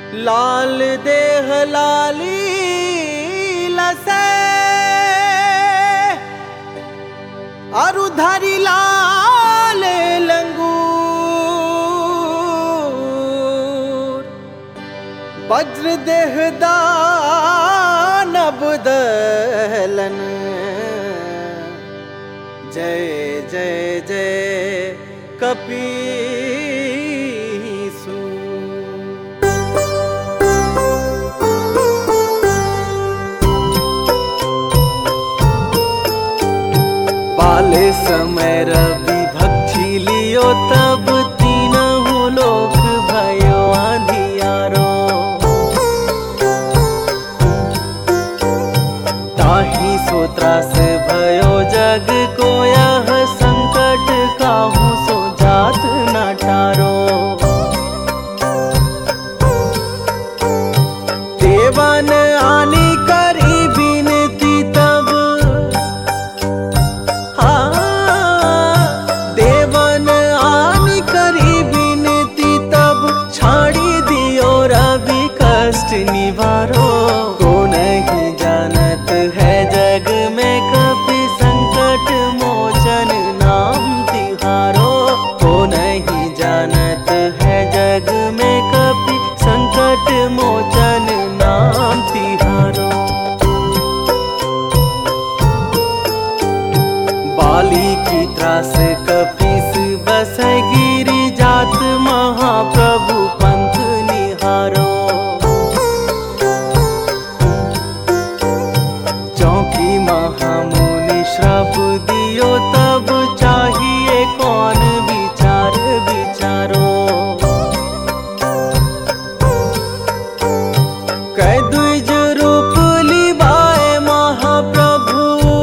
लाल देह लाली लसे अरुधारी लाल लंगूर वज्र देह दानव दलन। जय जय जय कपीसु। पाले समय रवि भक्षी लियो तब तीनहु लोक भयो अंधियारो। ताहि सो त्रास भयो जग को यह संकट काहू सो जात न टारो। देवन आनी करी बिनती तब देवन आनी करी बिनती तब छाड़ी दियो रवि कष्ट निवारो। को नहीं जानत है जग में कपि संकट मोचन नाम तिहारो। को नहीं जानत है जग में कपि संकट मोचन नाम तिहारो। बाली की त्रास कपीस बसै गिरि जात महाप्रभु पंथ निहारो। चौकी महामुनि श्राप दियो तब चाहिए कौन विचार विचारो। कै द्विज रूप लिबाए महाप्रभु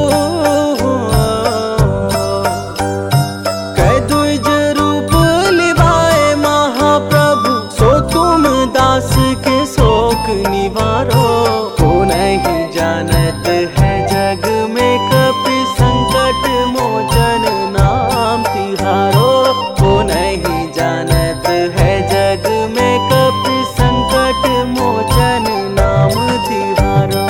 कै द्विज रूप लिबाए महाप्रभु। सो तुम दास के शोक निवारो। को नहीं जानत है जग में कपि संकट मोचन नाम तिहारो। को नहीं जानत है जग में कपि संकट मोचन नाम तिहारो।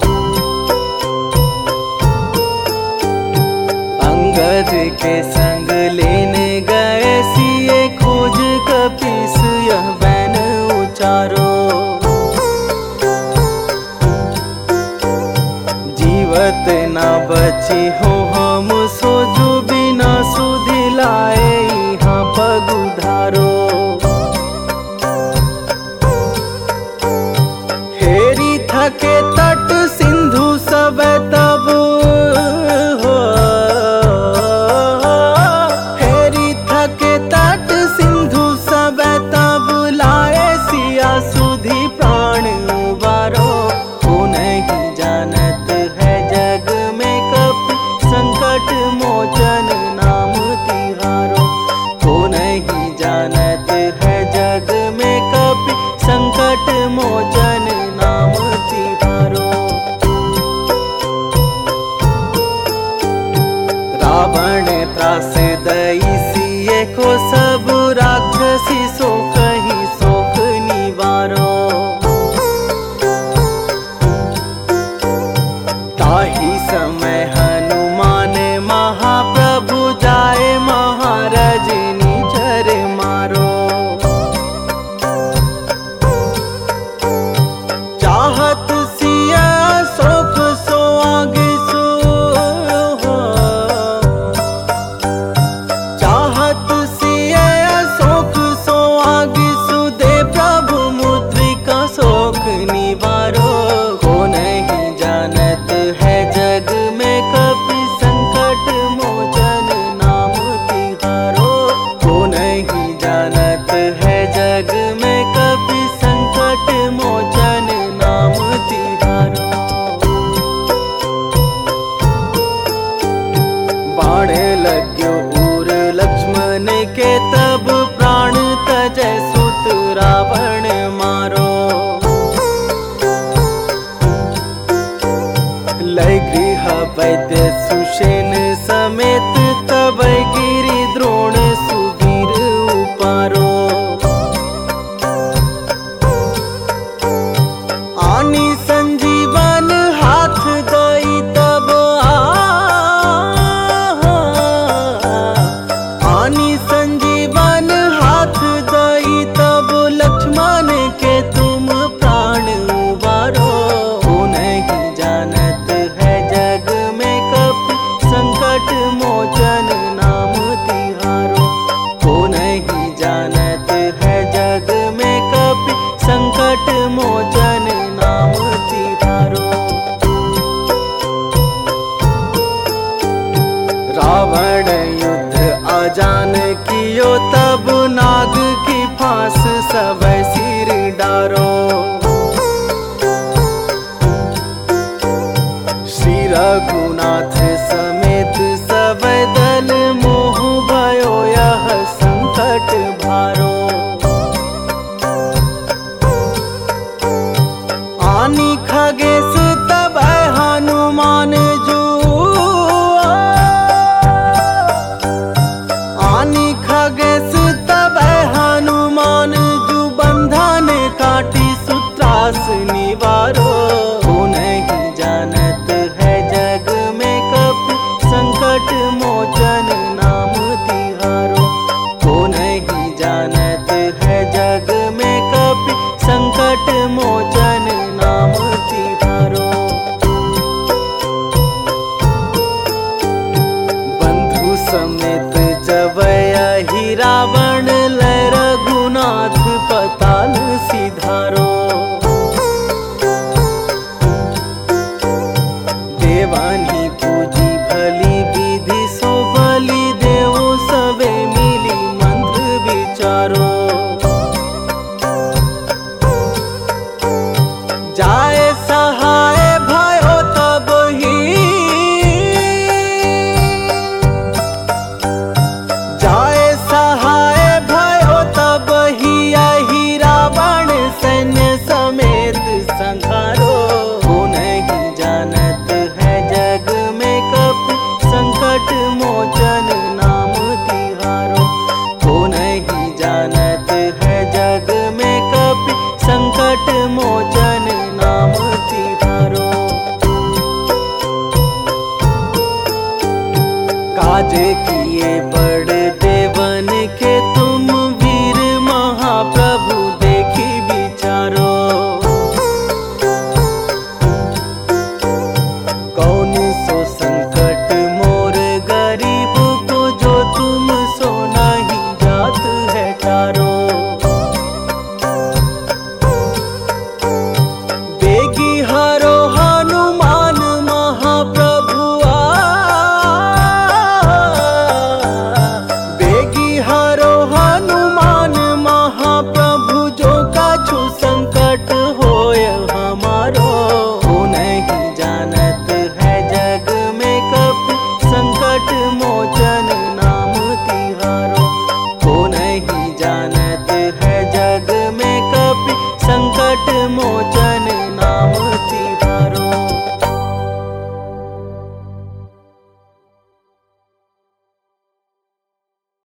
अंगद के संग लेने गए सिए खोज कपीस यह बैन उचारो। जीवत ना बची हो हम सो जो बिना सुधि लाए यहाँ पग उधारो। हेरी थके तट सिंधु सब तब हो। हेरी थके तट सिंधु सब तब लाए सिया सुधि प्राण उबारो। को नहीं जानत है जग में कपि सिधारो। श्री रघुनाथ समेत सब दल मोह भयो यह संकट भारो। आनी खगेश तब हनुमान जू, आनी खगेश तब हनुमान जू बंधन काटी सूत्रास निवारो। को नहीं जानत है जग में कपि संकट मोचन नाम तिहारो। को नहीं जानत है जग में कपि संकट मोचन नाम तिहारो। बंधु समेत जबहि रावण लय रघुनाथ पताल सिधारो। देवानी पूजी भली विधि सो बलि देवो सबे मिली मंत्र विचारो। जा